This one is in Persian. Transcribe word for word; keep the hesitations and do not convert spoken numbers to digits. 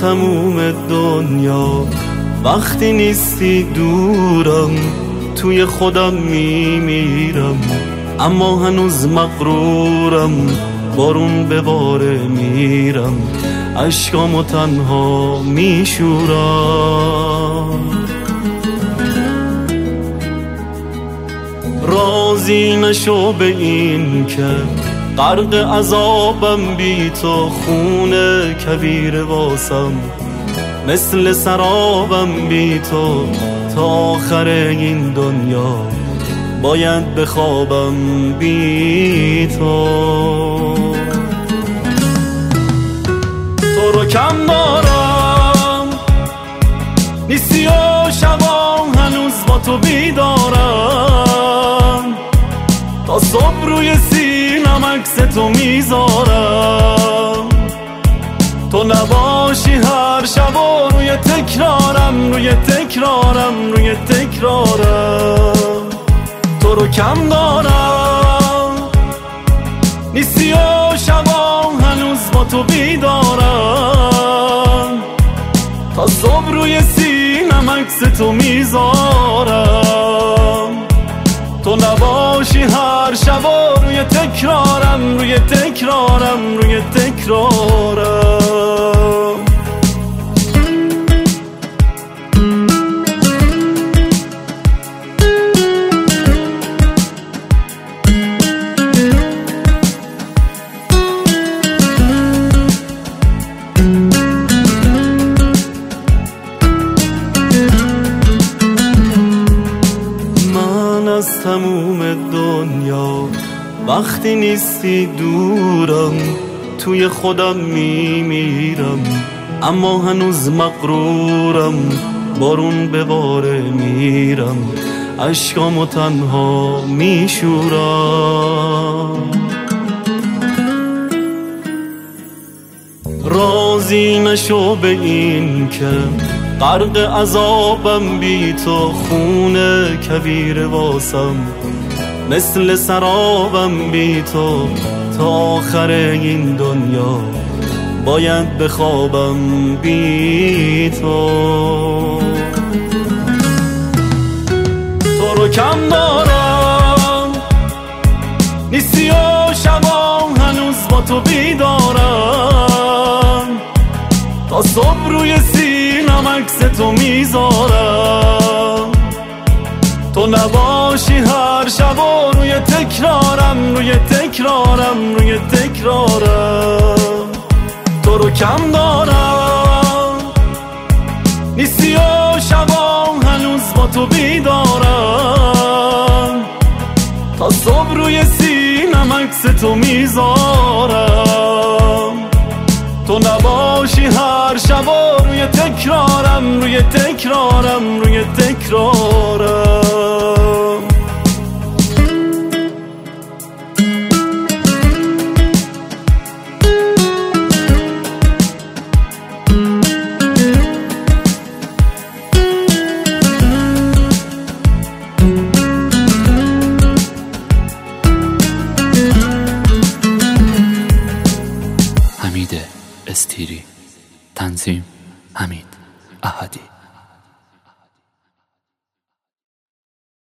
تموم دنیا وقتی نیستی دورم، توی خودم میمیرم اما هنوز مغرورم، بارون به باره میرم اشکامو تنها میشورم. راضی نشو به این که غرق عذابم، بی تو خونه کویر واسم مثل سرابم، بی تو تا آخر این دنیا باید بخوابم بی تو. تو رو کم دارم نیستی و شبا هنوز با تو بیدارم، تا صبح روی سینم عکس تو میذارم. تو نباشی هر شب و روی تکرارم، روی تکرارم، روی تکرارم. تو رو کم دارم نیستی و شبا هنوز با تو بیدارم، تا صبح روی سینم عکس تو میذارم. تو نباشی هر شب و روی تکرارم، روی تکرارم، روی تکرارم. از تموم دنیا وقتی نیستی دورم، توی خودم میمیرم اما هنوز مغرورم، بارون به باره میرم اشکامو تنها میشورم. راضی نشو به این که غرق عذابم، بی تو خونه کویر واسم مثل سرابم، بی تو تا آخر این دنیا باید بخوابم بی تو. تو رو کم دارم نیستی و شبا هنوز با تو بیدارم، تا صبح روی سینم عکس تو میذارم. تو نباشی هر شب و روی تکرارم، روی تکرارم، روی تکرارم. تو رو کم دارم نیستی و شبا هنوز با تو بیدارم، تا صبح روی سینم عکس تو میذارم. تو نباشی هر شب و روی تکرارم، روی تکرارم، روی تکرارم. حمید استیری، تنظیم حمید احدی.